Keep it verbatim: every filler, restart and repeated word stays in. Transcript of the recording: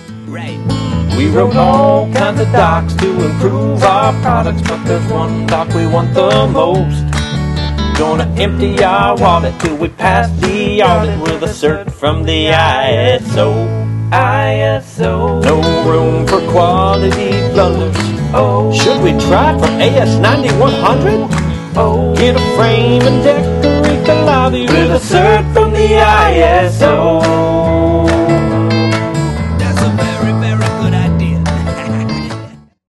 Right. We wrote all kinds of docs to improve our products, but there's one doc we want the most. Gonna empty our wallet till we pass the audit with a cert from the I S O. I S O. No room for quality blunders. Oh, should we try for A S ninety-one hundred? Oh, get a frame and decorate the lobby with a cert from the I S O.